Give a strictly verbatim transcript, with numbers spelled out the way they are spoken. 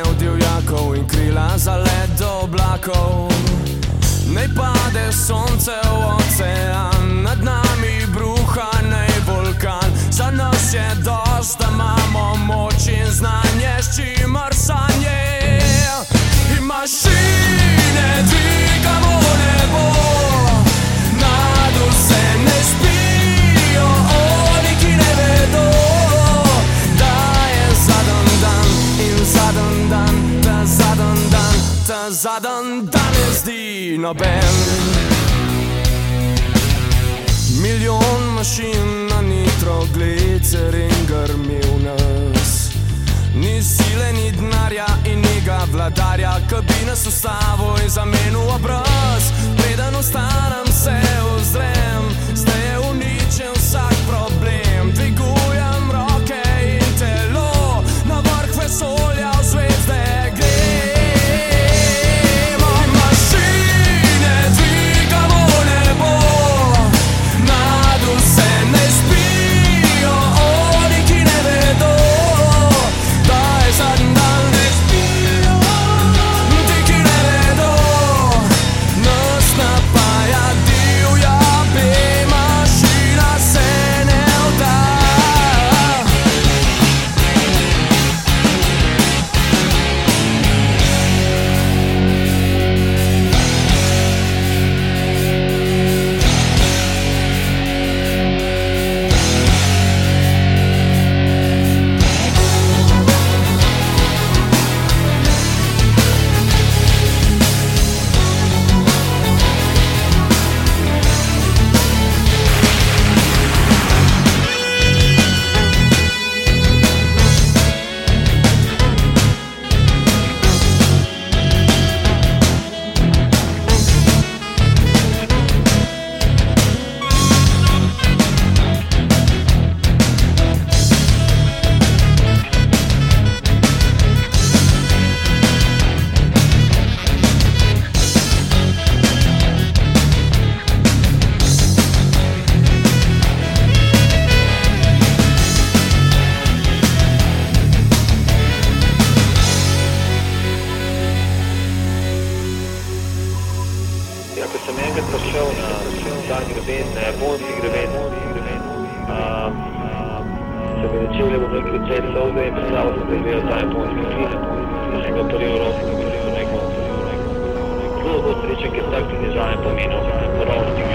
angelov, divjakov in krila za let do oblakov. Naj pade sonce v ocean, nad nami bruha nej vulkan. Za nas je dost, da imamo moč in znanje, s čimer sanje in mašine dvigamo nebo. Nad vse ne spijo oni, ki ne vedo, da je zadnji dan in zadnji dan, ta zadnji dan, ta zadnji dan ne zdi noben. Milijon mašin na nitroglicerin grmi v nas. Ni sile, ni denarja in ni ga vladarja, ki bi nas ustavil in zamenil obraz. Preden ostanem se ozrem, zdaj je uničen vsak problem. Dvigujem roke in telo, na vrh vesolja v zvezde grem. Mašine dvigamo nebo, nad vse ne spijo oni, ki ne vedo, da je zadnji dan. Ne spijo ti, ki ne vedo, nas napaja divja B-mašina, se ne vda. Ja, ko sem enkrat prišel na ta greben, na japonski greben, um, se mi začeli bom rekel cel solde in predstavil sem, da je gledal ta japonski film. Da sem ga prvi v roki, da sem rekel, zelo bo srečen, ker tak ti dizajn pomenil, porovno